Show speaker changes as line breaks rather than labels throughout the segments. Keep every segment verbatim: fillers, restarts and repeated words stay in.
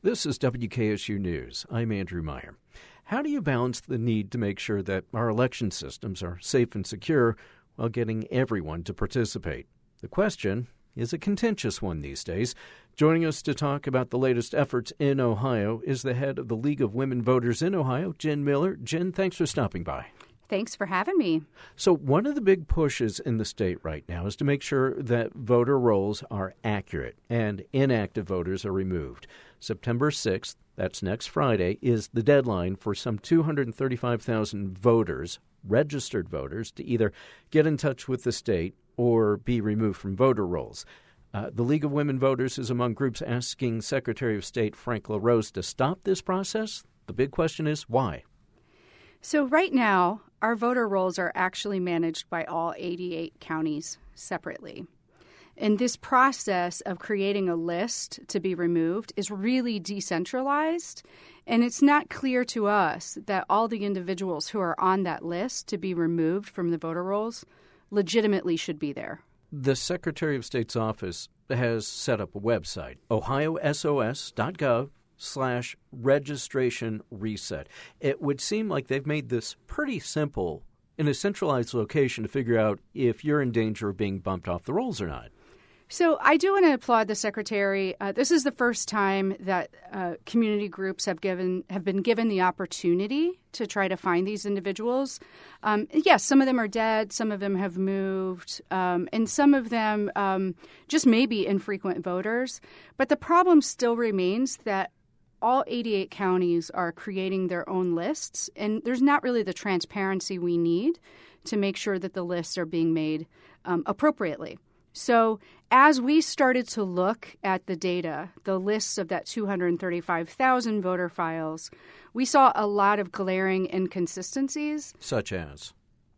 This is W K S U News. I'm Andrew Meyer. How do you balance the need to make sure that our election systems are safe and secure while getting everyone to participate? The question is a contentious one these days. Joining us to talk about the latest efforts in Ohio is the head of the League of Women Voters in Ohio, Jen Miller. Jen, thanks for stopping by.
Thanks for having me.
So one of the big pushes in the state right now is to make sure that voter rolls are accurate and inactive voters are removed. September sixth, that's next Friday, is the deadline for some two hundred thirty-five thousand voters, registered voters, to either get in touch with the state or be removed from voter rolls. Uh, the League of Women Voters is among groups asking Secretary of State Frank LaRose to stop this process. The big question is why?
So right now, our voter rolls are actually managed by all eighty-eight counties separately. And this process of creating a list to be removed is really decentralized. And it's not clear to us that all the individuals who are on that list to be removed from the voter rolls legitimately should be there.
The Secretary of State's office has set up a website, ohio s o s dot gov slash registration reset. It would seem like they've made this pretty simple in a centralized location to figure out if you're in danger of being bumped off the rolls or not.
So I do want to applaud the Secretary. Uh, this is the first time that uh, community groups have given have been given the opportunity to try to find these individuals. Um, yes, some of them are dead, some of them have moved, um, and some of them um, just may be infrequent voters. But the problem still remains that all eighty-eight counties are creating their own lists, and there's not really the transparency we need to make sure that the lists are being made um, appropriately. So as we started to look at the data, the lists of that two hundred thirty-five thousand voter files, we saw a lot of glaring inconsistencies.
Such as?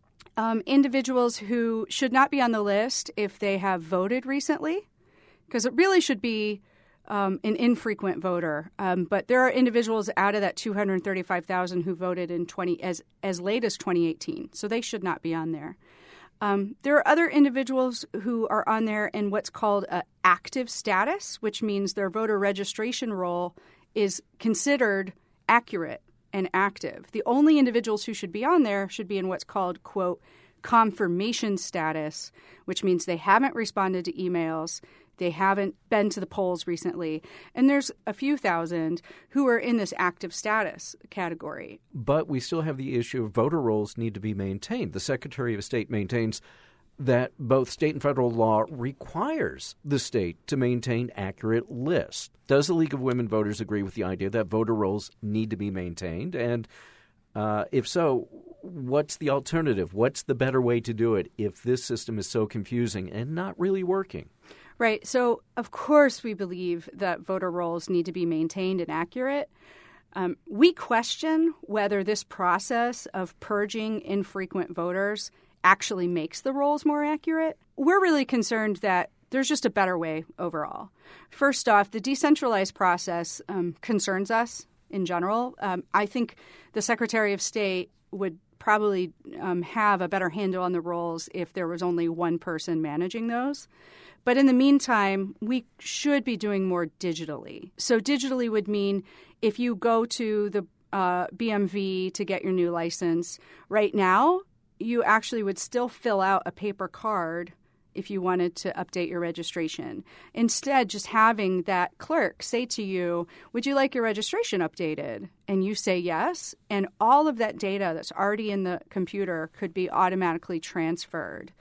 Um, individuals who should not be on the list if they have voted recently, because it really should be um, an infrequent voter. Um, but there are individuals out of that two hundred thirty-five thousand who voted in twenty as, as late as twenty eighteen, so they should not be on there. Um, there are other individuals who are on there in what's called an active status, which means their voter registration roll is considered accurate and active. The only individuals who should be on there should be in what's called, quote, confirmation status, which means they haven't responded to emails, they haven't been to the polls recently, and there's a few thousand who are in this active status category.
But we still have the issue of voter rolls need to be maintained. The Secretary of State maintains that both state and federal law requires the state to maintain accurate lists. Does the League of Women Voters agree with the idea that voter rolls need to be maintained? And uh, if so, what's the alternative? What's the better way to do it if this system is so confusing and not really working?
Right. So, of course, we believe that voter rolls need to be maintained and accurate. Um, we question whether this process of purging infrequent voters actually makes the rolls more accurate. We're really concerned that there's just a better way overall. First off, the decentralized process um, concerns us in general. Um, I think the Secretary of State would probably um, have a better handle on the rolls if there was only one person managing those. But in the meantime, we should be doing more digitally. So digitally would mean if you go to the uh, B M V to get your new license, right now you actually would still fill out a paper card if you wanted to update your registration. Instead, just having that clerk say to you, would you like your registration updated? And you say yes, and all of that data that's already in the computer could be automatically transferred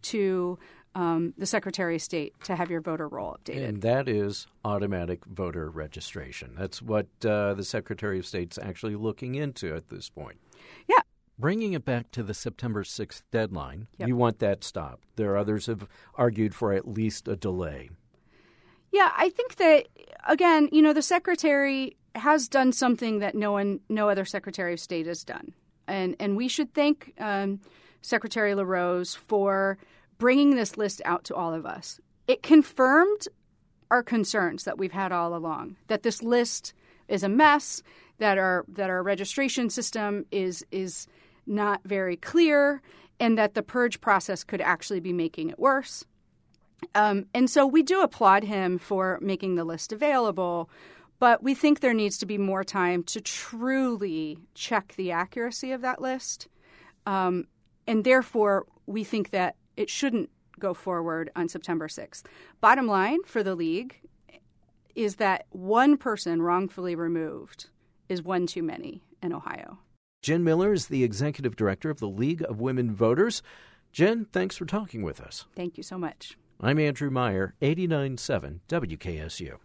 to Um, the Secretary of State to have your voter roll updated.
And that is automatic voter registration. That's what uh, the Secretary of State's actually looking into at this point.
Yeah.
Bringing it back to the September sixth deadline,
Yep.
you want that stopped. There are others who have argued for at least a delay.
Yeah, I think that, again, you know, the Secretary has done something that no one, no other Secretary of State has done. And, and we should thank um, Secretary LaRose for bringing this list out to all of us. It confirmed our concerns that we've had all along, that this list is a mess, that our that our registration system is is not very clear, and that the purge process could actually be making it worse. Um, and so we do applaud him for making the list available, But we think there needs to be more time to truly check the accuracy of that list. Um, and therefore, we think that it shouldn't go forward on September sixth. Bottom line for the league is that one person wrongfully removed is one too many in Ohio.
Jen Miller is the executive director of the League of Women Voters. Jen, thanks for talking with us.
Thank you so much.
I'm Andrew Meyer, eighty-nine point seven W K S U.